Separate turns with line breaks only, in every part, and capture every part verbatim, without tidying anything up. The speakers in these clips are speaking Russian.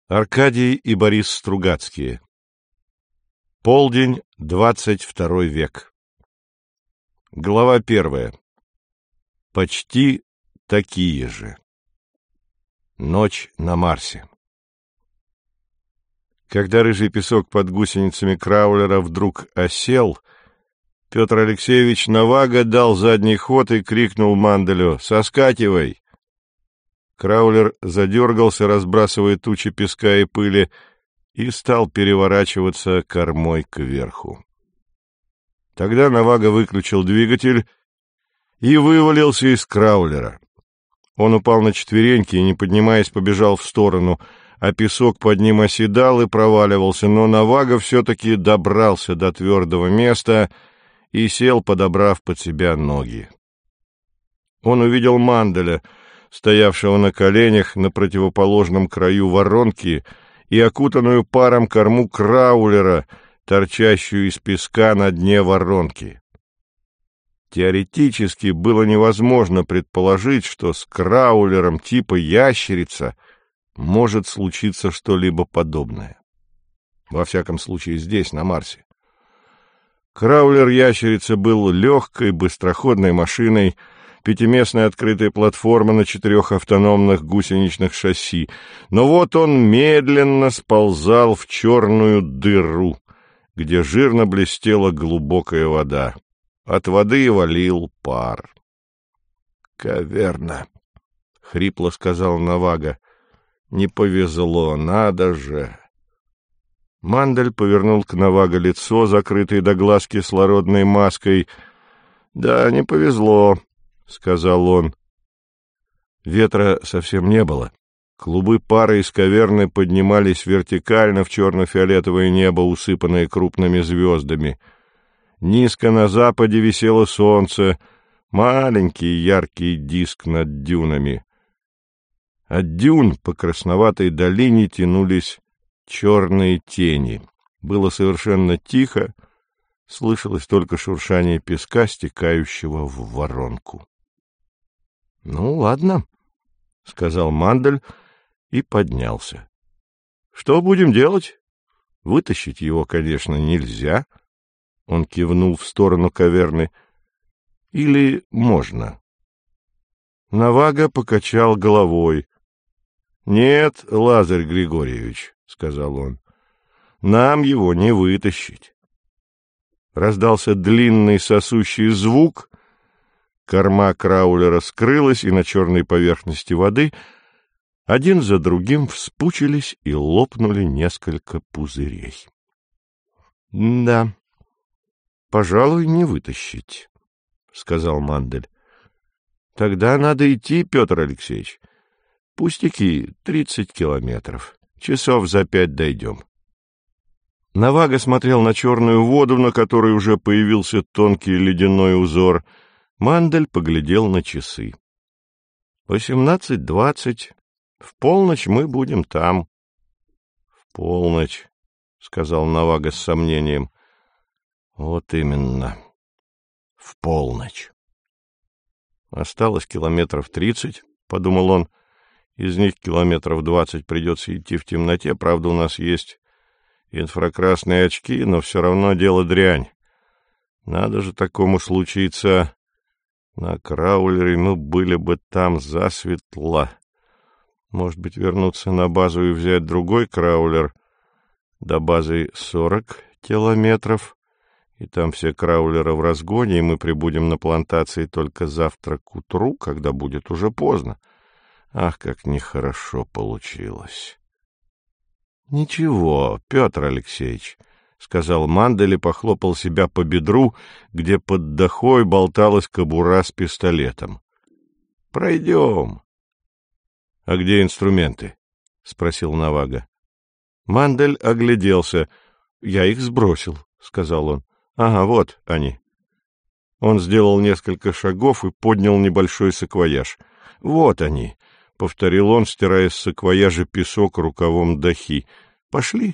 Аркадий и Борис Стругацкие. Полдень, двадцать второй век. Глава первая. Почти такие же. Ночь на Марсе. Когда рыжий песок под гусеницами краулера вдруг осел, Петр Алексеевич Навага дал задний ход и крикнул Манделю: «Соскакивай!». Краулер задергался, разбрасывая тучи песка и пыли, и стал переворачиваться кормой кверху. Тогда Навага выключил двигатель и вывалился из краулера. Он упал на четвереньки и, не поднимаясь, побежал в сторону, а песок под ним оседал и проваливался, но Навага все-таки добрался до твердого места и сел, подобрав под себя ноги. Он увидел Манделя, стоявшего на коленях на противоположном краю воронки, и окутанную паром корму краулера, торчащую из песка на дне воронки. Теоретически было невозможно предположить, что с краулером типа ящерица может случиться что-либо подобное. Во всяком случае, здесь, на Марсе. Краулер-ящерица был легкой, быстроходной машиной, пятиместная открытая платформа на четырех автономных гусеничных шасси. Но вот он медленно сползал в черную дыру, где жирно блестела глубокая вода. От воды валил пар. «Каверна», — хрипло сказал Навага. «Не повезло, надо же». Мандель повернул к Навага лицо, закрытое до глаз кислородной маской. «Да, не повезло», — сказал он. Ветра совсем не было. Клубы пара из каверны поднимались вертикально в черно-фиолетовое небо, усыпанное крупными звездами. Низко на западе висело солнце, маленький яркий диск над дюнами. От дюн по красноватой долине тянулись черные тени. Было совершенно тихо, слышалось только шуршание песка, стекающего в воронку. — Ну, ладно, — сказал Мандель и поднялся. — Что будем делать? Вытащить его, конечно, нельзя. Он кивнул в сторону каверны. Или можно? Навага покачал головой. — Нет, Лазарь Григорьевич, — сказал он, — нам его не вытащить. Раздался длинный сосущий звук, корма краулера скрылась, и на черной поверхности воды один за другим вспучились и лопнули несколько пузырей. — Да, пожалуй, не вытащить, — сказал Мандель. — Тогда надо идти, Петр Алексеевич. Пустяки, тридцать километров. Часов за пять дойдем. Навага смотрел на черную воду, на которой уже появился тонкий ледяной узор. Мандель поглядел на часы. Восемнадцать двадцать. В полночь мы будем там. — В полночь, — сказал Навага с сомнением. — Вот именно. В полночь. Осталось километров тридцать, — подумал он. Из них километров двадцать придется идти в темноте. Правда, у нас есть инфракрасные очки, но все равно дело дрянь. Надо же такому случиться. На краулере мы были бы там засветло. Может быть, вернуться на базу и взять другой краулер. До базы сорок километров, и там все краулеры в разгоне, и мы прибудем на плантации только завтра к утру, когда будет уже поздно. Ах, как нехорошо получилось. — Ничего, Петр Алексеевич, — сказал Мандель и похлопал себя по бедру, где под дохой болталась кобура с пистолетом. — Пройдем. — А где инструменты? — спросил Навага. Мандель огляделся. — Я их сбросил, — сказал он. — Ага, вот они. Он сделал несколько шагов и поднял небольшой саквояж. — Вот они. — повторил он, стирая с саквояжа песок рукавом дахи. — Пошли?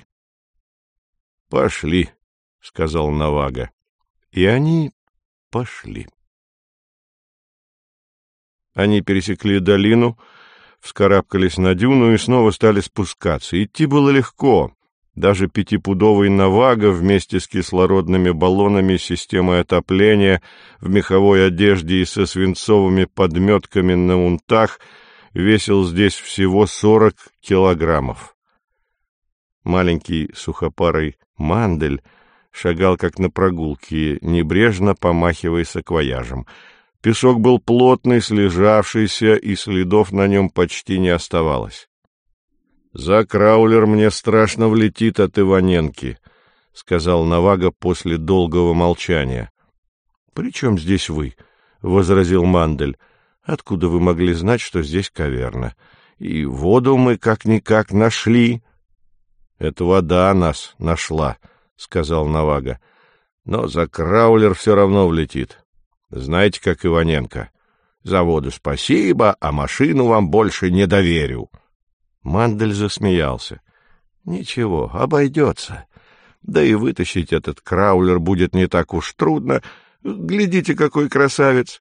— Пошли, — сказал Навага. И они пошли. Они пересекли долину, вскарабкались на дюну и снова стали спускаться. Идти было легко. Даже пятипудовый Навага вместе с кислородными баллонами, системой отопления, в меховой одежде и со свинцовыми подметками на унтах весил здесь всего сорок килограммов. Маленький сухопарый Мандель шагал как на прогулке, небрежно помахивая саквояжем. Песок был плотный, слежавшийся, и следов на нем почти не оставалось. «За краулер мне страшно влетит от Иваненки», — сказал Навага после долгого молчания. «При чем здесь вы?» — возразил Мандель. «Откуда вы могли знать, что здесь каверна? И воду мы как-никак нашли». «Это вода нас нашла», — сказал Навага. «Но за краулер все равно влетит. Знаете, как Иваненко? За воду спасибо, а машину вам больше не доверю». Мандель засмеялся. «Ничего, обойдется. Да и вытащить этот краулер будет не так уж трудно. Глядите, какой красавец!»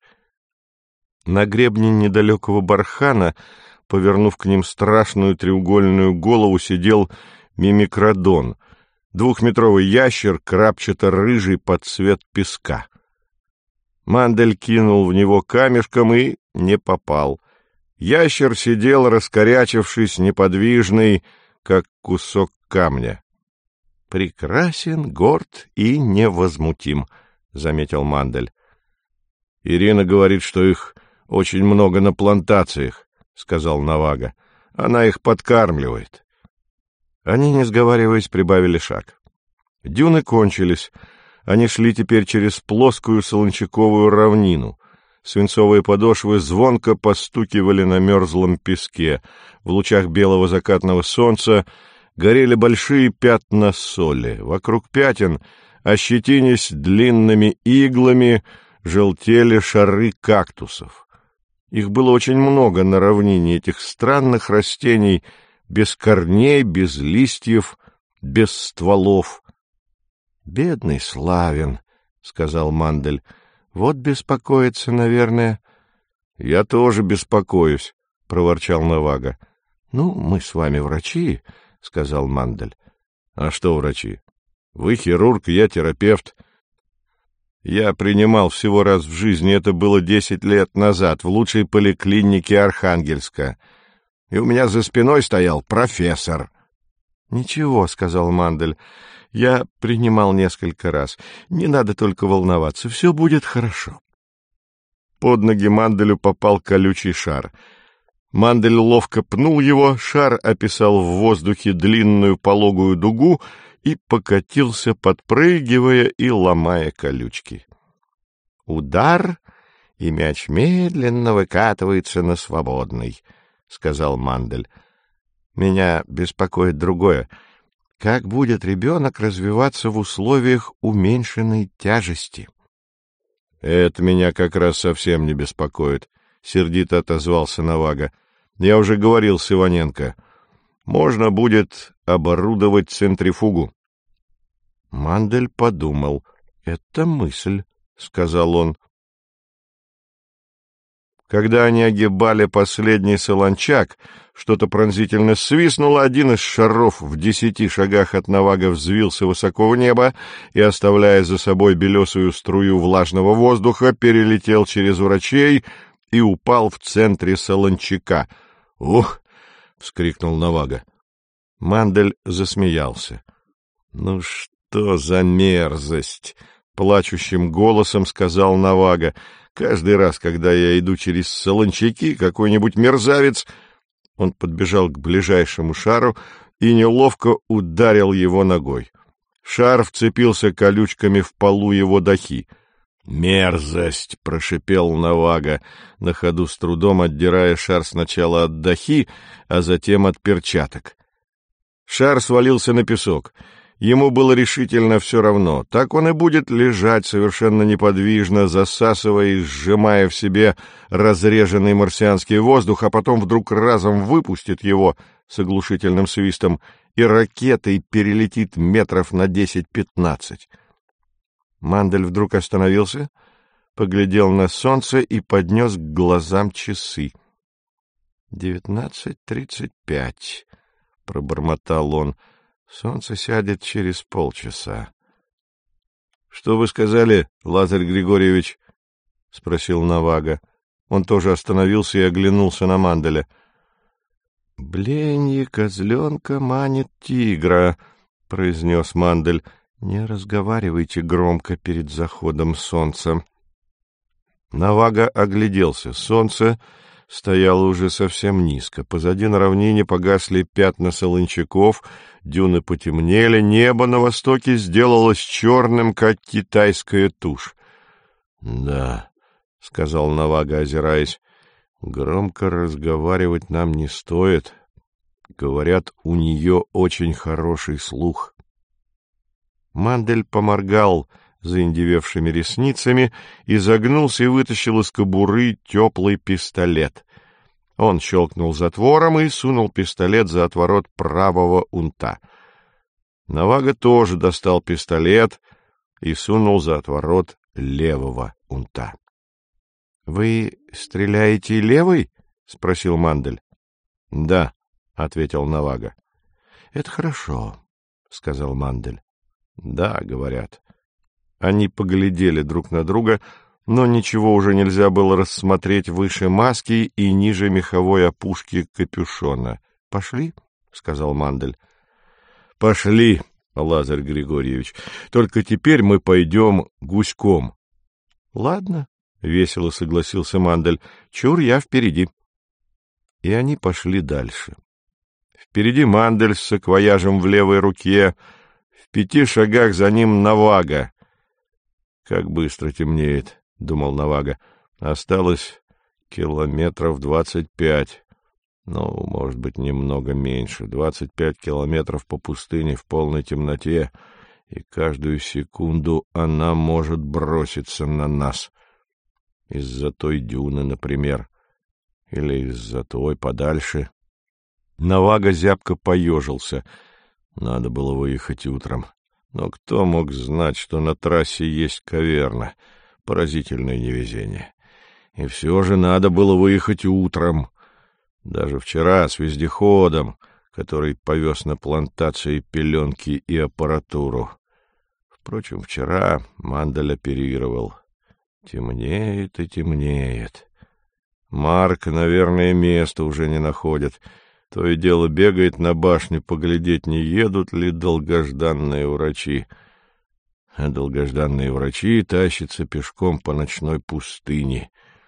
На гребне недалекого бархана, повернув к ним страшную треугольную голову, сидел мимикродон, двухметровый ящер, крапчато-рыжий под цвет песка. Мандель кинул в него камешком и не попал. Ящер сидел, раскорячившись, неподвижный, как кусок камня. — Прекрасен, горд и невозмутим, — заметил Мандель. — Ирина говорит, что их очень много на плантациях, — сказал Навага. — Она их подкармливает. Они, не сговариваясь, прибавили шаг. Дюны кончились. Они шли теперь через плоскую солончаковую равнину. Свинцовые подошвы звонко постукивали на мерзлом песке. В лучах белого закатного солнца горели большие пятна соли. Вокруг пятен, ощетинясь длинными иглами, желтели шары кактусов. Их было очень много на равнине, этих странных растений, без корней, без листьев, без стволов. — Бедный Славин, — сказал Мандель. Вот беспокоится, наверное. — Я тоже беспокоюсь, — проворчал Навага. — Ну, мы с вами врачи, — сказал Мандель. — А что врачи? Вы хирург, я терапевт. Я принимал всего раз в жизни, это было десять лет назад, в лучшей поликлинике Архангельска. И у меня за спиной стоял профессор. — Ничего, — сказал Мандель. Я принимал несколько раз. Не надо только волноваться, все будет хорошо. Под ноги Манделю попал колючий шар. Мандель ловко пнул его, шар описал в воздухе длинную пологую дугу и покатился, подпрыгивая и ломая колючки. Удар, и мяч медленно выкатывается на свободный, — сказал Мандель. Меня беспокоит другое. Как будет ребенок развиваться в условиях уменьшенной тяжести? — Это меня как раз совсем не беспокоит, — сердито отозвался Навага. — Я уже говорил с Иваненко. Можно будет оборудовать центрифугу. Мандель подумал. — Это мысль, — сказал он. Когда они огибали последний солончак, что-то пронзительно свистнуло, один из шаров в десяти шагах от Навага взвился высоко в небо и, оставляя за собой белесую струю влажного воздуха, перелетел через врачей и упал в центре солончака. «Ух!» — вскрикнул Навага. Мандель засмеялся. «Ну что за мерзость!» — плачущим голосом сказал Навага. «Каждый раз, когда я иду через солончаки, какой-нибудь мерзавец...» Он подбежал к ближайшему шару и неловко ударил его ногой. Шар вцепился колючками в полу его дахи. «Мерзость!» — прошипел Навага, на ходу с трудом отдирая шар сначала от дахи, а затем от перчаток. Шар свалился на песок. Ему было решительно все равно. Так он и будет лежать совершенно неподвижно, засасывая и сжимая в себе разреженный марсианский воздух, а потом вдруг разом выпустит его с оглушительным свистом, и ракетой перелетит метров на десять-пятнадцать. Мандель вдруг остановился, поглядел на солнце и поднес к глазам часы. девятнадцать тридцать пять, — пробормотал он. — Солнце сядет через полчаса. — Что вы сказали, Лазарь Григорьевич? — спросил Навага. Он тоже остановился и оглянулся на Манделя. — Бленье козленка манит тигра, — произнес Мандель. — Не разговаривайте громко перед заходом солнца. Навага огляделся. Солнце стояло уже совсем низко. Позади на равнине погасли пятна солончаков, дюны потемнели, небо на востоке сделалось черным, как китайская тушь. — Да, — сказал Навага, озираясь, — громко разговаривать нам не стоит. Говорят, у нее очень хороший слух. Мандель поморгал заиндевевшими ресницами, изогнулся и вытащил из кобуры теплый пистолет. Он щелкнул затвором и сунул пистолет за отворот правого унта. Навага тоже достал пистолет и сунул за отворот левого унта. — Вы стреляете левой? — спросил Мандель. — Да, — ответил Навага. — Это хорошо, — сказал Мандель. — Да, говорят. Они поглядели друг на друга, но ничего уже нельзя было рассмотреть выше маски и ниже меховой опушки капюшона. — Пошли, — сказал Мандель. — Пошли, Лазарь Григорьевич, только теперь мы пойдем гуськом. — Ладно, — весело согласился Мандель, — чур я впереди. И они пошли дальше. Впереди Мандель с саквояжем в левой руке, в пяти шагах за ним Навага. «Как быстро темнеет», — думал Навага. «Осталось километров двадцать пять. Ну, может быть, немного меньше. Двадцать пять километров по пустыне в полной темноте, и каждую секунду она может броситься на нас. Из-за той дюны, например, или из-за той подальше». Навага зябко поежился. Надо было выехать утром. Но кто мог знать, что на трассе есть каверна? Поразительное невезение. И все же надо было выехать утром. Даже вчера с вездеходом, который повез на плантации пеленки и аппаратуру. Впрочем, вчера Мандель оперировал. Темнеет и темнеет. Марк, наверное, места уже не находит. То и дело бегает на башню поглядеть, не едут ли долгожданные врачи. А долгожданные врачи тащатся пешком по ночной пустыне.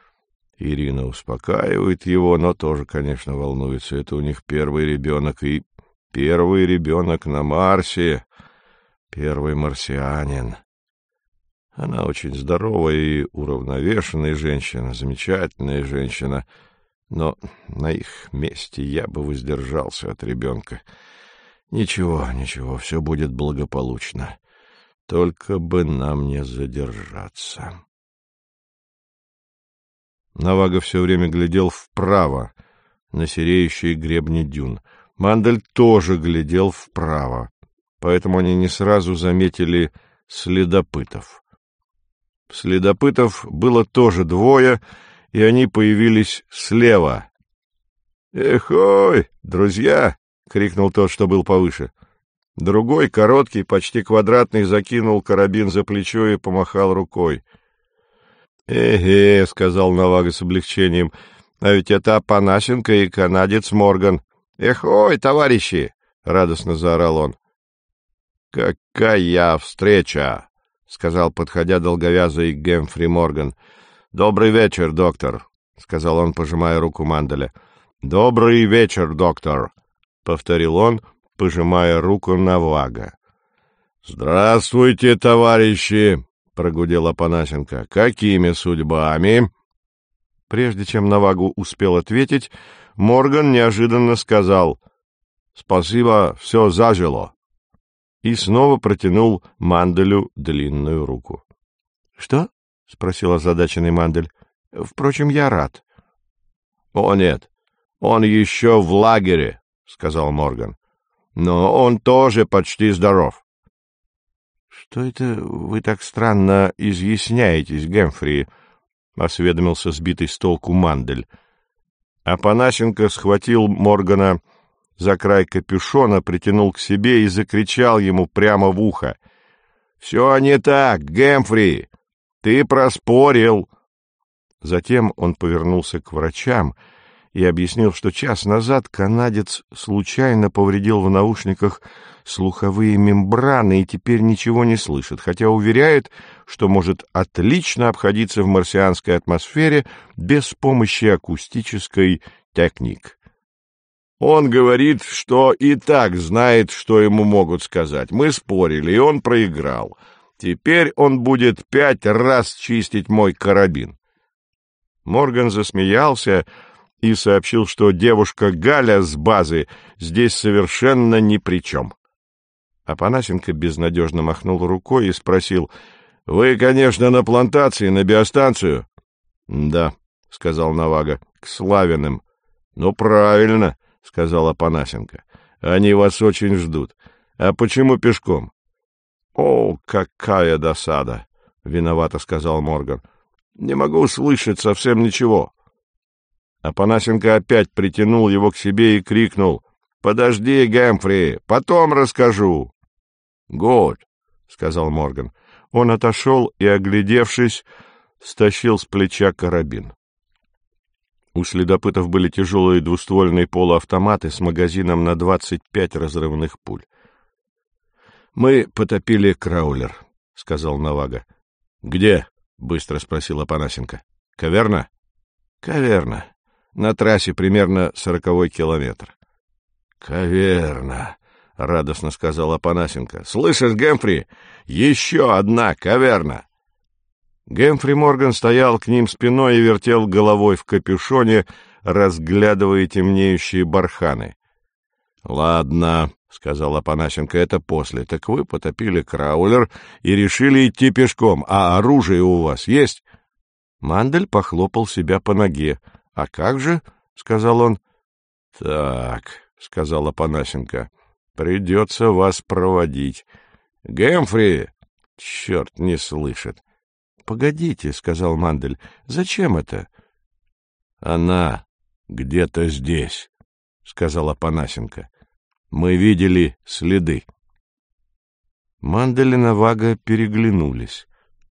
Ирина успокаивает его, но тоже, конечно, волнуется. Это у них первый ребенок, и первый ребенок на Марсе, первый марсианин. Она очень здоровая и уравновешенная женщина, замечательная женщина. Но на их месте я бы воздержался от ребенка. Ничего, ничего, все будет благополучно. Только бы нам не задержаться. Навага все время глядел вправо, на сереющие гребни дюн. Мандель тоже глядел вправо, поэтому они не сразу заметили следопытов. Следопытов было тоже двое, и они появились слева. «Эхой, друзья!» — крикнул тот, что был повыше. Другой, короткий, почти квадратный, закинул карабин за плечо и помахал рукой. «Эге», — сказал Навага с облегчением, — «а ведь это Апанасенко и канадец Морган». «Эхой, товарищи!» — радостно заорал он. «Какая встреча!» — сказал, подходя долговязый Гэмфри Морган. «Добрый вечер, доктор», — сказал он, пожимая руку Манделя. «Добрый вечер, доктор», — повторил он, пожимая руку Навага. «Здравствуйте, товарищи», — прогудел Апанасенко. «Какими судьбами?» Прежде чем Навагу успел ответить, Морган неожиданно сказал: «Спасибо, все зажило», и снова протянул Манделю длинную руку. «Что?» — спросил озадаченный Мандель. — Впрочем, я рад. — О, нет, он еще в лагере, — сказал Морган. — Но он тоже почти здоров. — Что это вы так странно изъясняетесь, Гэмфри? — осведомился сбитый с толку Мандель. Апанасенко схватил Моргана за край капюшона, притянул к себе и закричал ему прямо в ухо: «Все не так, Гэмфри! Ты проспорил!» Затем он повернулся к врачам и объяснил, что час назад канадец случайно повредил в наушниках слуховые мембраны и теперь ничего не слышит, хотя уверяет, что может отлично обходиться в марсианской атмосфере без помощи акустической техник. Он говорит, что и так знает, что ему могут сказать. Мы спорили, и он проиграл. Теперь он будет пять раз чистить мой карабин. Морган засмеялся и сообщил, что девушка Галя с базы здесь совершенно ни при чем. Апанасенко безнадежно махнул рукой и спросил: «Вы, конечно, на плантации, на биостанцию?» «Да», — сказал Навага, — «к Славиным». «Ну, правильно», — сказал Апанасенко. «Они вас очень ждут. А почему пешком?» «О, какая досада!» — виновато сказал Морган. «Не могу слышать совсем ничего». Апанасенко опять притянул его к себе и крикнул: «Подожди, Гэмфри, потом расскажу». «Гуд», — сказал Морган. Он отошел и, оглядевшись, стащил с плеча карабин. У следопытов были тяжелые двуствольные полуавтоматы с магазином на двадцать пять разрывных пуль. «Мы потопили краулер», — сказал Навага. «Где?» — быстро спросил Апанасенко. «Каверна?» «Каверна. На трассе примерно сороковой километр». «Каверна», — радостно сказал Апанасенко. «Слышишь, Гэмфри, еще одна каверна!» Гэмфри Морган стоял к ним спиной и вертел головой в капюшоне, разглядывая темнеющие барханы. «Ладно», — сказал Апанасенко, — «это после. Так вы потопили краулер и решили идти пешком, а оружие у вас есть?» Мандель похлопал себя по ноге. «А как же?» — сказал он. «Так», — сказал Апанасенко, — «придется вас проводить. Гэмфри!» «Черт, не слышит». «Погодите», — сказал Мандель, — «зачем это?» «Она где-то здесь», — сказал Апанасенко. «Мы видели следы». Мандель и Навага переглянулись.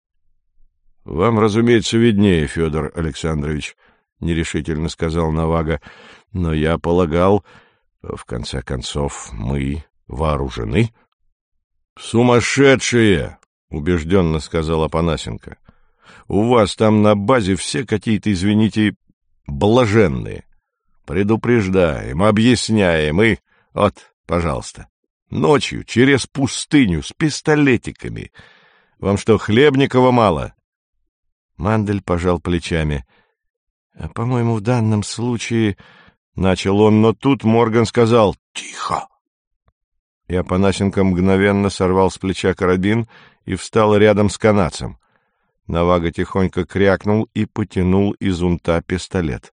«Вам, разумеется, виднее, Федор Александрович», — нерешительно сказал Навага, — «но я полагал, в конце концов, мы вооружены». «Сумасшедшие!» — убежденно сказал Апанасенко. «У вас там на базе все какие-то, извините, блаженные. Предупреждаем, объясняем и... Вот, пожалуйста, ночью через пустыню с пистолетиками. Вам что, Хлебникова мало?» Мандель пожал плечами. — По-моему, в данном случае... — начал он, но тут Морган сказал: «Тихо!» И Апанасенко мгновенно сорвал с плеча карабин и встал рядом с канадцем. Навага тихонько крякнул и потянул из унта пистолет.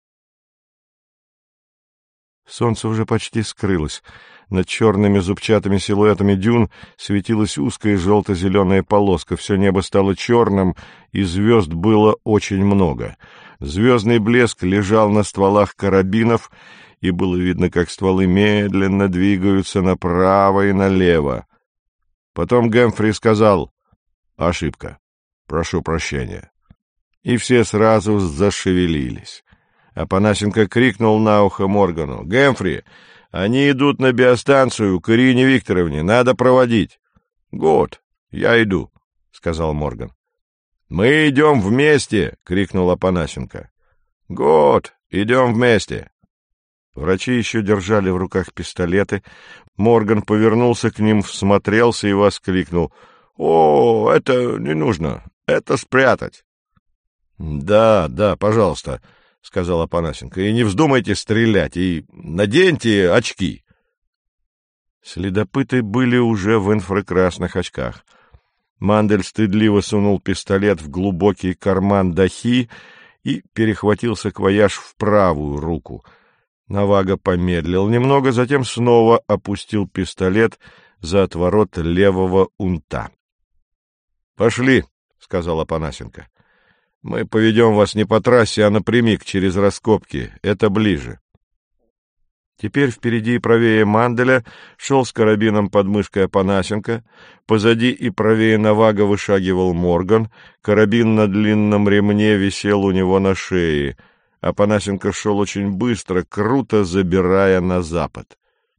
Солнце уже почти скрылось. Над черными зубчатыми силуэтами дюн светилась узкая желто-зеленая полоска. Все небо стало черным, и звезд было очень много. Звездный блеск лежал на стволах карабинов, и было видно, как стволы медленно двигаются направо и налево. Потом Гэмфри сказал: «Ошибка. Прошу прощения». И все сразу зашевелились. Апанасенко крикнул на ухо Моргану: «Гэмфри, они идут на биостанцию к Ирине Викторовне. Надо проводить». «Гуд, я иду», — сказал Морган. «Мы идем вместе!» — крикнул Апанасенко. «Гуд, идем вместе!» Врачи еще держали в руках пистолеты. Морган повернулся к ним, всмотрелся и воскликнул: «О, это не нужно, это спрятать». «Да, да, пожалуйста», — сказал Апанасенко, — «и не вздумайте стрелять, и наденьте очки». Следопыты были уже в инфракрасных очках. Мандель стыдливо сунул пистолет в глубокий карман дахи и перехватил саквояж в правую руку. Навага помедлил немного, затем снова опустил пистолет за отворот левого унта. — Пошли, — сказал Апанасенко. Мы поведем вас не по трассе, а напрямик через раскопки. Это ближе. Теперь впереди и правее Манделя шел с карабином под мышкой Апанасенко, позади и правее Навага вышагивал Морган, карабин на длинном ремне висел у него на шее. Апанасенко шел очень быстро, круто забирая на запад.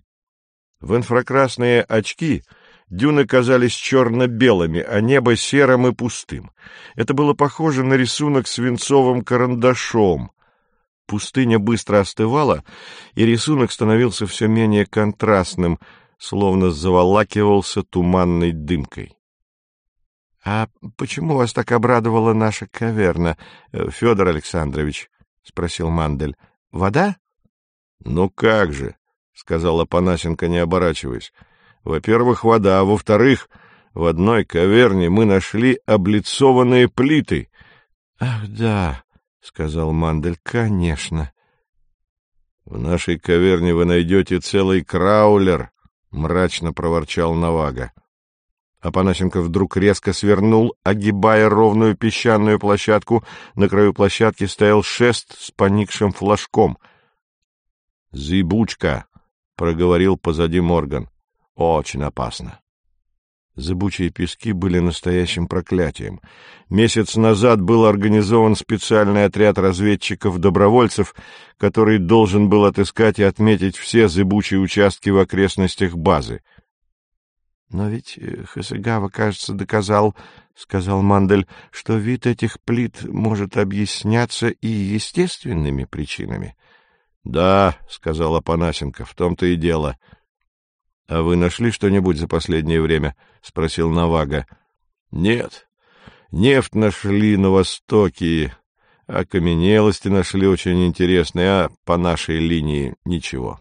В инфракрасные очки дюны казались черно-белыми, а небо серым и пустым. Это было похоже на рисунок свинцовым карандашом. Пустыня быстро остывала, и рисунок становился все менее контрастным, словно заволакивался туманной дымкой. — А почему вас так обрадовала наша каверна, Федор Александрович? — спросил Мандель. — Вода? — Ну как же, — сказал Апанасенко, не оборачиваясь. — Во-первых, вода, а во-вторых, в одной каверне мы нашли облицованные плиты. — Ах, да, — сказал Мандель, — конечно. — В нашей каверне вы найдете целый краулер, — мрачно проворчал Навага. Апанасенко вдруг резко свернул, огибая ровную песчаную площадку. На краю площадки стоял шест с поникшим флажком. — Зыбучка, — проговорил позади Морган. — Очень опасно. Зыбучие пески были настоящим проклятием. Месяц назад был организован специальный отряд разведчиков-добровольцев, который должен был отыскать и отметить все зыбучие участки в окрестностях базы. — Но ведь Хасыгава, кажется, доказал, — сказал Мандель, — что вид этих плит может объясняться и естественными причинами. — Да, — сказал Апанасенко, — в том-то и дело. — А вы нашли что-нибудь за последнее время? — спросил Навага. — Нет. Нефть нашли на востоке, окаменелости нашли очень интересные, а по нашей линии ничего.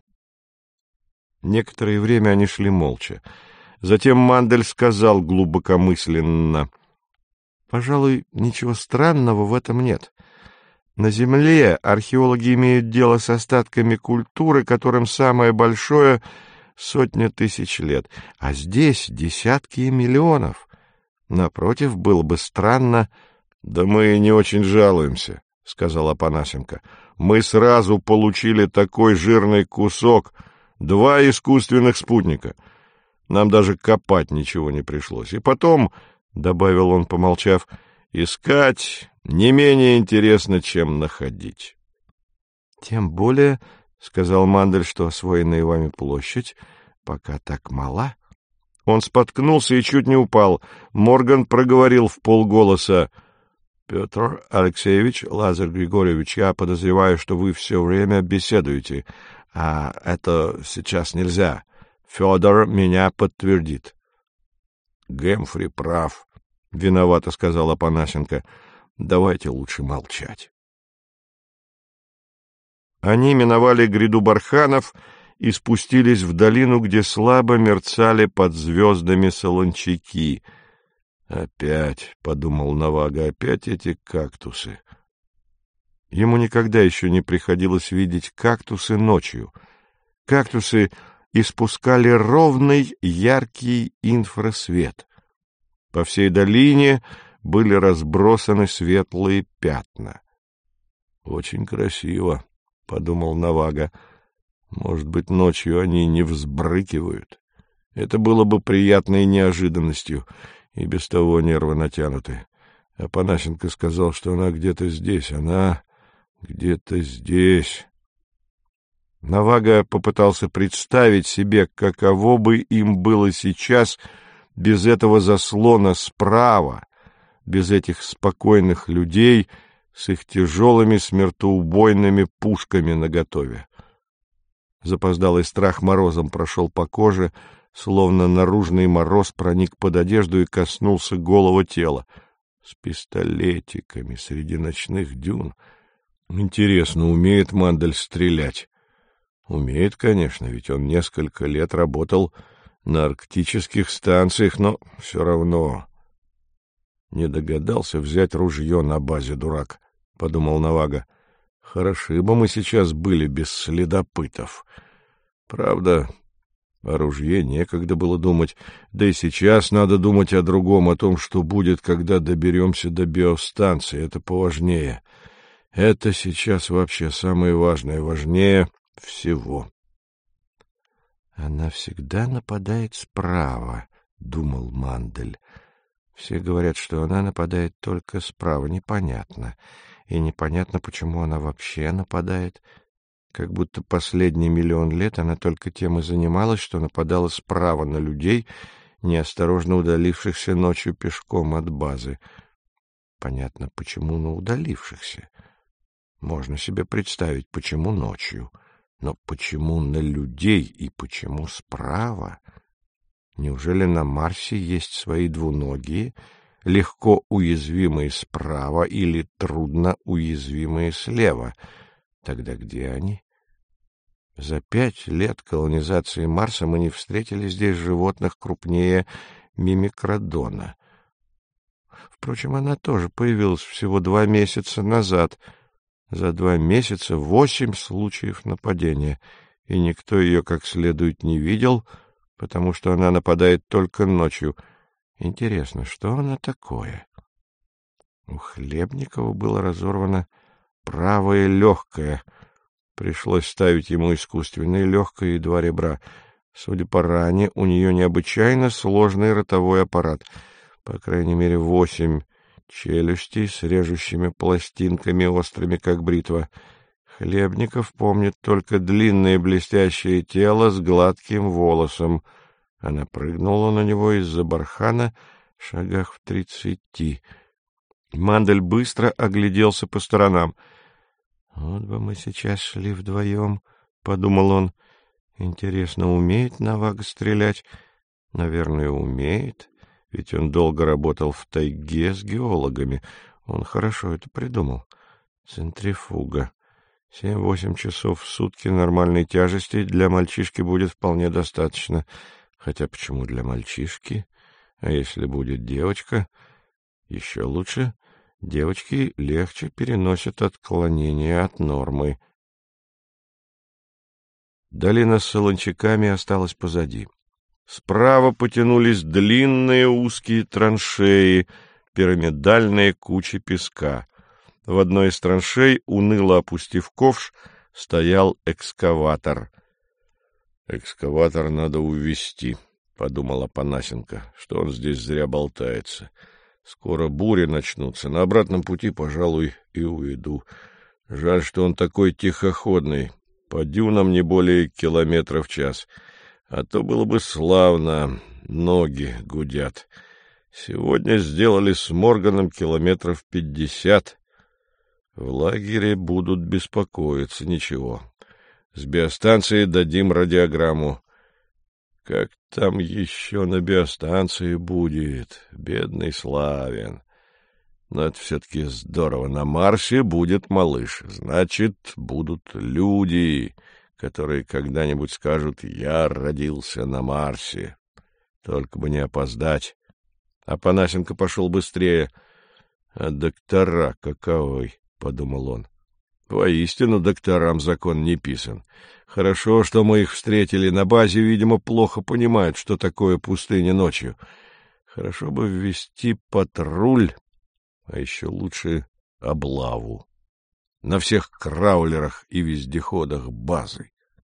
Некоторое время они шли молча. Затем Мандель сказал глубокомысленно: — Пожалуй, ничего странного в этом нет. На Земле археологи имеют дело с остатками культуры, которым самое большое — сотня тысяч лет, а здесь десятки и миллионов. Напротив, было бы странно... — Да мы не очень жалуемся, — сказал Апанасенко. — Мы сразу получили такой жирный кусок, два искусственных спутника. Нам даже копать ничего не пришлось. И потом, — добавил он, помолчав, — искать не менее интересно, чем находить. — Тем более... — сказал Мандель, — что освоенная вами площадь пока так мала. Он споткнулся и чуть не упал. Морган проговорил вполголоса: — Петр Алексеевич, Лазарь Григорьевич, я подозреваю, что вы все время беседуете, а это сейчас нельзя. Федор меня подтвердит. — Гэмфри прав, — виновато сказал Апанасенко. — Давайте лучше молчать. Они миновали гряду барханов и спустились в долину, где слабо мерцали под звездами солончаки. «Опять», — подумал Навага, — «опять эти кактусы». Ему никогда еще не приходилось видеть кактусы ночью. Кактусы испускали ровный яркий инфрасвет. По всей долине были разбросаны светлые пятна. «Очень красиво», — подумал Навага. «Может быть, ночью они не взбрыкивают? Это было бы приятной неожиданностью, и без того нервы натянуты. Апанасенко сказал, что она где-то здесь, она где-то здесь». Навага попытался представить себе, каково бы им было сейчас без этого заслона справа, без этих спокойных людей с их тяжелыми смертоубойными пушками наготове. Запоздалый страх морозом прошел по коже, словно наружный мороз проник под одежду и коснулся голого тела. С пистолетиками среди ночных дюн. Интересно, умеет Мандель стрелять? Умеет, конечно, ведь он несколько лет работал на арктических станциях, но все равно... Не догадался взять ружье на базе, дурак, — подумал Навага. Хороши бы мы сейчас были без следопытов. Правда, О ружье некогда было думать, да и сейчас надо думать о другом, о том, что будет, когда доберемся до биостанции. Это поважнее. Это сейчас вообще самое важное, важнее всего. «Она всегда нападает справа», — думал Мандель. «Все говорят, что она нападает только справа. Непонятно. И непонятно, почему она вообще нападает. Как будто последний миллион лет она только тем и занималась, что нападала справа на людей, неосторожно удалившихся ночью пешком от базы. Понятно, почему на удалившихся. Можно себе представить, почему ночью. Но почему на людей и почему справа? Неужели на Марсе есть свои двуногие, легко уязвимые справа или трудно уязвимые слева? Тогда где они? За пять лет колонизации Марса мы не встретили здесь животных крупнее мимикродона. Впрочем, она тоже появилась всего два месяца назад. За два месяца восемь случаев нападения, и никто ее как следует не видел, потому что она нападает только ночью. Интересно, что она такое? У Хлебникова было разорвано правое легкое. Пришлось ставить ему искусственное легкое и два ребра. Судя по ране, у нее необычайно сложный ротовой аппарат. По крайней мере, восемь челюстей с режущими пластинками, острыми как бритва. Хлебников помнит только длинное блестящее тело с гладким волосом. Она прыгнула на него из-за бархана в шагах в тридцати. Мандель быстро огляделся по сторонам. «Вот бы мы сейчас шли вдвоем», — подумал он. «Интересно, умеет Навага стрелять?» «Наверное, умеет, ведь он долго работал в тайге с геологами. Он хорошо это придумал. Центрифуга. Семь-восемь часов в сутки нормальной тяжести для мальчишки будет вполне достаточно. Хотя почему для мальчишки? А если будет девочка, еще лучше». Девочки легче переносят отклонения от нормы. Долина с солончаками осталась позади. Справа потянулись длинные узкие траншеи, пирамидальные кучи песка. В одной из траншей, уныло опустив ковш, стоял экскаватор. «Экскаватор надо увезти», — подумал Апанасенко, — «что он здесь зря болтается. Скоро бури начнутся. На обратном пути, пожалуй, и уведу. Жаль, что он такой тихоходный. По дюнам не более километра в час. А то было бы славно. Ноги гудят. Сегодня сделали с Морганом километров пятьдесят. В лагере будут беспокоиться. Ничего. С биостанции дадим радиограмму. Как там еще на биостанции будет, бедный Славин. Но это все-таки здорово. На Марсе будет малыш. Значит, будут люди, которые когда-нибудь скажут: «Я родился на Марсе». Только бы не опоздать. Апанасенко пошел быстрее. А доктора каковой, — подумал он. Воистину, докторам закон не писан. Хорошо, что мы их встретили на базе, видимо, плохо понимают, что такое пустыня ночью. Хорошо бы ввести патруль, а еще лучше облаву на всех краулерах и вездеходах базы.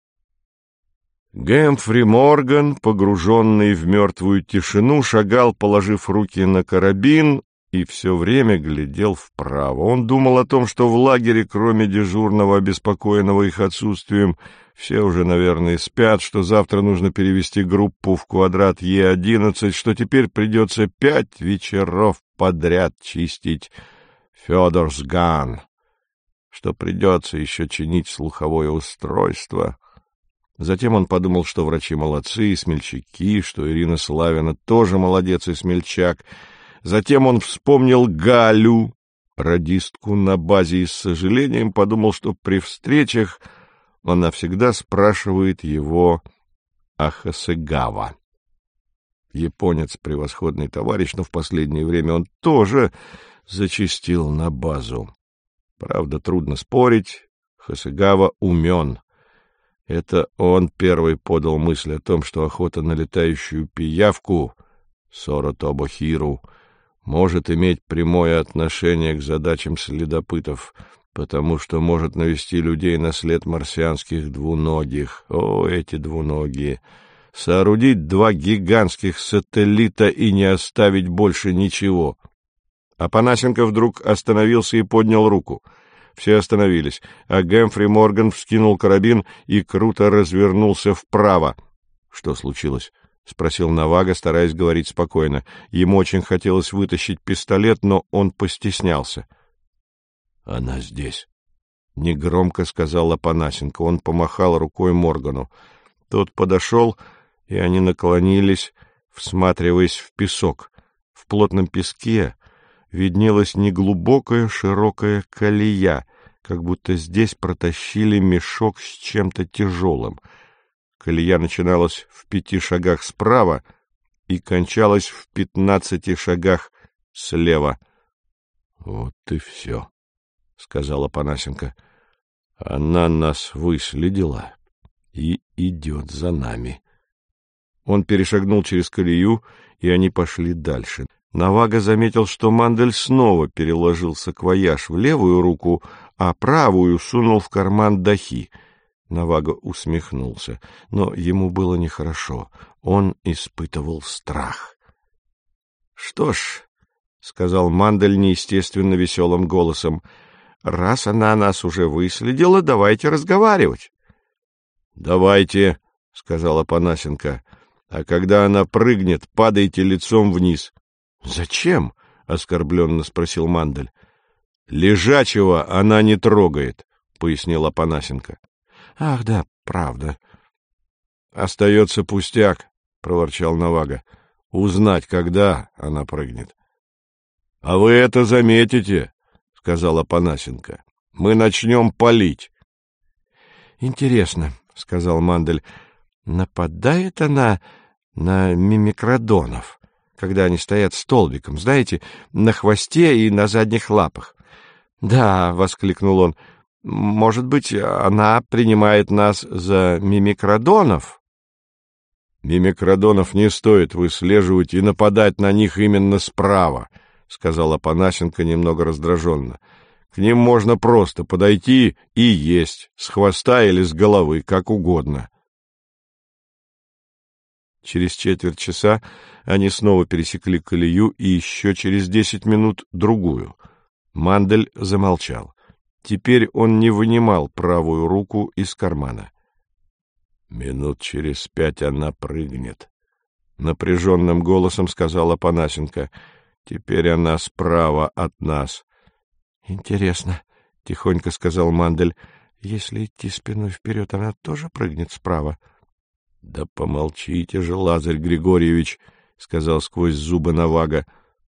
Гэмфри Морган, погруженный в мертвую тишину, шагал, положив руки на карабин, и все время глядел вправо. Он думал о том, что в лагере, кроме дежурного, обеспокоенного их отсутствием, все уже, наверное, спят, что завтра нужно перевести группу в квадрат Е одиннадцать, что теперь придется пять вечеров подряд чистить Фёдорсган, что придется еще чинить слуховое устройство. Затем он подумал, что врачи молодцы и смельчаки, что Ирина Славина тоже молодец и смельчак. Затем он вспомнил Галю, радистку на базе, и с сожалением подумал, что при встречах она всегда спрашивает его о Хасэгава. Японец — превосходный товарищ, но в последнее время он тоже зачастил на базу. Правда, трудно спорить, Хасэгава умен. Это он первый подал мысль о том, что охота на летающую пиявку, Соротобохиру, может иметь прямое отношение к задачам следопытов, потому что может навести людей на след марсианских двуногих. О, эти двуногие! Соорудить два гигантских сателлита и не оставить больше ничего. Апанасенко вдруг остановился и поднял руку. Все остановились, а Гэмфри Морган вскинул карабин и круто развернулся вправо. — Что случилось? — спросил Навага, стараясь говорить спокойно. Ему очень хотелось вытащить пистолет, но он постеснялся. — Она здесь, — негромко сказал Апанасенко. Он помахал рукой Моргану. Тот подошел, и они наклонились, всматриваясь в песок. В плотном песке виднелась неглубокая широкая колея, как будто здесь протащили мешок с чем-то тяжелым. Колея начиналась в пяти шагах справа и кончалась в пятнадцати шагах слева. — Вот и все, — сказал Апанасенко. — Она нас выследила и идет за нами. Он перешагнул через колею, и они пошли дальше. Навага заметил, что Мандель снова переложил саквояж в левую руку, а правую сунул в карман дахи. Навага усмехнулся, но ему было нехорошо. Он испытывал страх. — Что ж, — сказал Мандель неестественно веселым голосом, — раз она нас уже выследила, давайте разговаривать. — Давайте, — сказал Апанасенко, — а когда она прыгнет, падайте лицом вниз. — Зачем? — оскорбленно спросил Мандель. — Лежачего она не трогает, — пояснил Апанасенко. — Ах, да, правда. — Остается пустяк, — проворчал Навага. — Узнать, когда она прыгнет. — А вы это заметите, — сказал Апанасенко. — Мы начнем палить. — Интересно, — сказал Мандель, — нападает она на мимикродонов, когда они стоят столбиком, знаете, на хвосте и на задних лапах? — Да, — воскликнул он, — может быть, она принимает нас за мимикродонов? — Мимикродонов не стоит выслеживать и нападать на них именно справа, — сказал Апанасенко немного раздраженно. — К ним можно просто подойти и есть, с хвоста или с головы, как угодно. Через четверть часа они снова пересекли колею и еще через десять минут другую. Мандель замолчал. Теперь он не вынимал правую руку из кармана. — Минут через пять она прыгнет, — напряженным голосом сказал Апанасенко. — Теперь она справа от нас. — Интересно, — тихонько сказал Мандель, — если идти спиной вперед, она тоже прыгнет справа? — Да помолчите же, Лазарь Григорьевич, — сказал сквозь зубы Навага.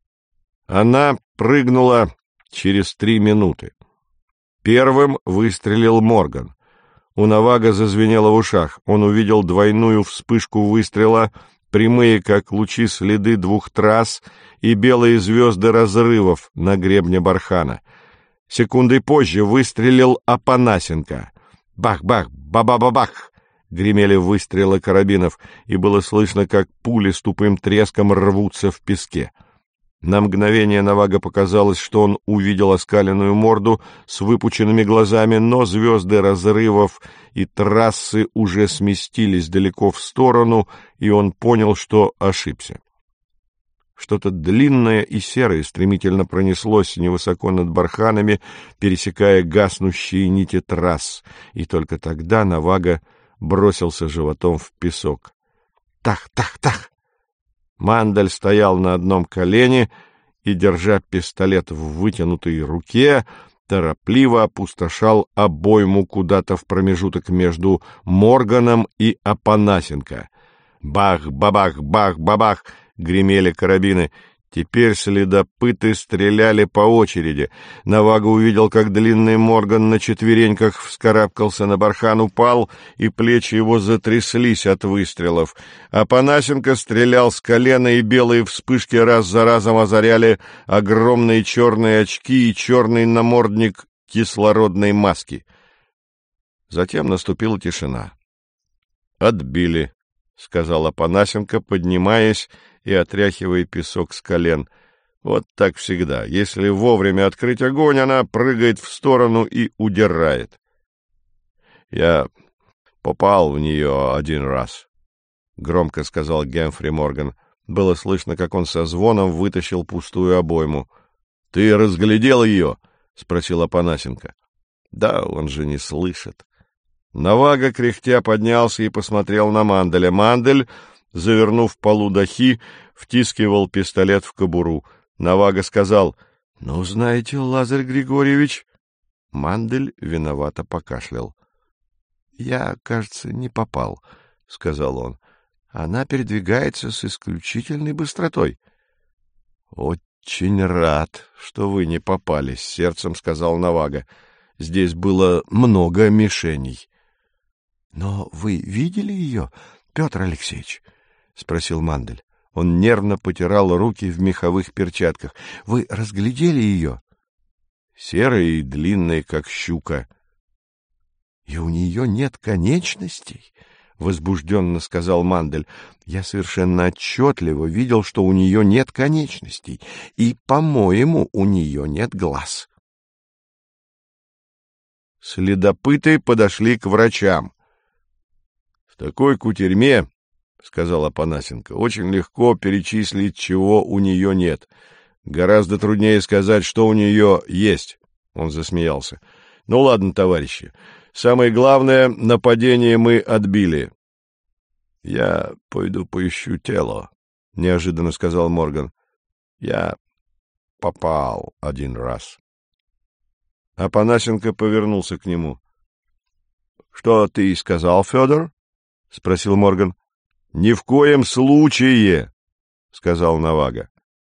Она прыгнула через три минуты. Первым выстрелил Морган. У Навага зазвенело в ушах. Он увидел двойную вспышку выстрела, прямые, как лучи, следы двух трасс и белые звезды разрывов на гребне бархана. Секундой позже выстрелил Апанасенко. Бах-бах, ба-ба-ба-бах! Гремели выстрелы карабинов, и было слышно, как пули с тупым треском рвутся в песке. На мгновение Навага показалось, что он увидел оскаленную морду с выпученными глазами, но звезды разрывов и трассы уже сместились далеко в сторону, и он понял, что ошибся. Что-то длинное и серое стремительно пронеслось невысоко над барханами, пересекая гаснущие нити трасс, и только тогда Навага бросился животом в песок. Тах-тах-тах! Мандель стоял на одном колене и, держа пистолет в вытянутой руке, торопливо опустошал обойму куда-то в промежуток между Морганом и Апанасенко. Бах-бабах-бах-бабах! Гремели карабины. Теперь следопыты стреляли по очереди. Навага увидел, как длинный Морган на четвереньках вскарабкался на бархан, упал, и плечи его затряслись от выстрелов. Апанасенко стрелял с колена, и белые вспышки раз за разом озаряли огромные черные очки и черный намордник кислородной маски. Затем наступила тишина. Отбили, — сказал Апанасенко, поднимаясь и отряхивая песок с колен. Вот так всегда. Если вовремя открыть огонь, она прыгает в сторону и удирает. Я попал в нее один раз, — громко сказал Гэмфри Морган. Было слышно, как он со звоном вытащил пустую обойму. — Ты разглядел ее? — спросил Апанасенко. — Да, он же не слышит. Навага, кряхтя, поднялся и посмотрел на Манделя. Мандель, завернув полу дахи, втискивал пистолет в кобуру. Навага сказал: — Ну, знаете, Лазарь Григорьевич... Мандель виновато покашлял. — Я, кажется, не попал, — сказал он. — Она передвигается с исключительной быстротой. — Очень рад, что вы не попали, — с сердцем сказал Навага. Здесь было много мишеней. — Но вы видели ее, Петр Алексеевич? — спросил Мандель. Он нервно потирал руки в меховых перчатках. — Вы разглядели ее? — Серая и длинная, как щука. — И у нее нет конечностей? — возбужденно сказал Мандель. — Я совершенно отчетливо видел, что у нее нет конечностей, и, по-моему, у нее нет глаз. Следопыты подошли к врачам. — В такой кутерьме, — сказал Апанасенко, — очень легко перечислить, чего у нее нет. Гораздо труднее сказать, что у нее есть. Он засмеялся. — Ну ладно, товарищи. Самое главное, нападение мы отбили. — Я пойду поищу тело, — неожиданно сказал Морган. — Я попал один раз. Апанасенко повернулся к нему. — Что ты сказал, Федор? — спросил Морган. — Ни в коем случае, — сказал Навага.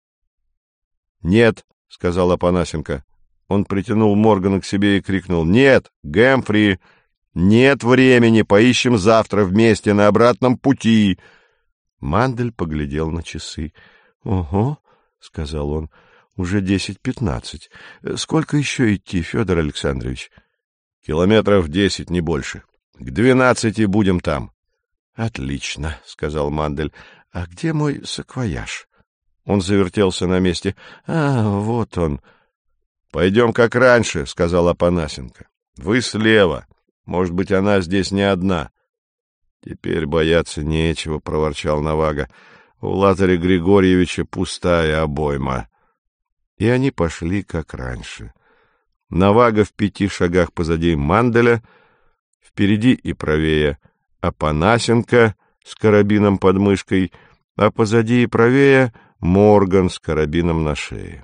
— Нет, — сказал Апанасенко. Он притянул Моргана к себе и крикнул: — Нет, Гэмфри, нет времени, поищем завтра вместе на обратном пути. Мандель поглядел на часы. — Ого, — сказал он, — уже десять пятнадцать. Сколько еще идти, Федор Александрович? — Километров десять, не больше. К двенадцати будем там. — Отлично, — сказал Мандель. — А где мой саквояж? Он завертелся на месте. — А, вот он. — Пойдем как раньше, — сказал Апанасенко. — Вы слева. Может быть, она здесь не одна. — Теперь бояться нечего, — проворчал Навага. — У Лазаря Григорьевича пустая обойма. И они пошли как раньше. Навага в пяти шагах позади Манделя, впереди и правее Апанасенко с карабином под мышкой, а позади и правее Морган с карабином на шее.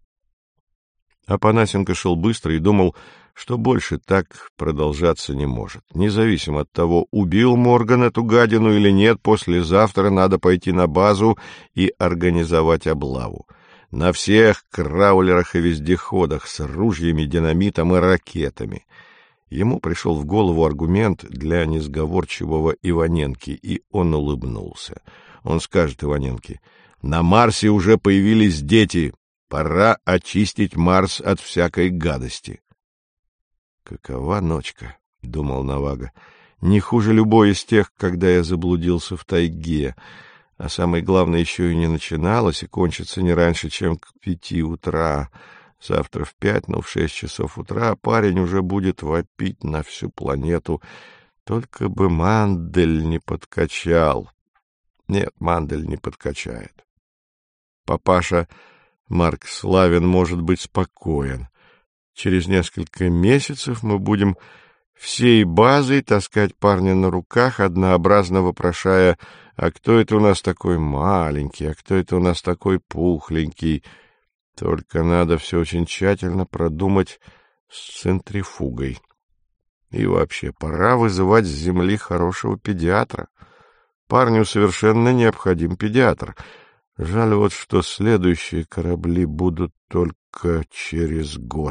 Апанасенко шел быстро и думал, что больше так продолжаться не может. Независимо от того, убил Морган эту гадину или нет, послезавтра надо пойти на базу и организовать облаву. На всех краулерах и вездеходах с ружьями, динамитом и ракетами. Ему пришел в голову аргумент для несговорчивого Иваненки, и он улыбнулся. Он скажет Иваненке: «На Марсе уже появились дети. Пора очистить Марс от всякой гадости». «Какова ночка?» — думал Навага. «Не хуже любой из тех, когда я заблудился в тайге. А самое главное, еще и не начиналось, и кончится не раньше, чем к пяти утра. Завтра в пять, но в шесть часов утра парень уже будет вопить на всю планету. Только бы Мандель не подкачал». Нет, Мандель не подкачает. Папаша Марк Славин может быть спокоен. Через несколько месяцев мы будем всей базой таскать парня на руках, однообразно вопрошая: «А кто это у нас такой маленький? А кто это у нас такой пухленький?» Только надо все очень тщательно продумать с центрифугой. И вообще, пора вызывать с земли хорошего педиатра. Парню совершенно необходим педиатр. Жаль вот, что следующие корабли будут только через год.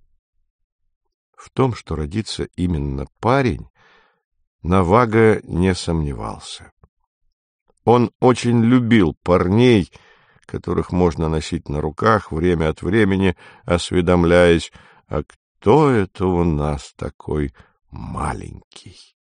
В том, что родится именно парень, Навага не сомневался. Он очень любил парней, которых можно носить на руках, время от времени осведомляясь: «А кто это у нас такой маленький?»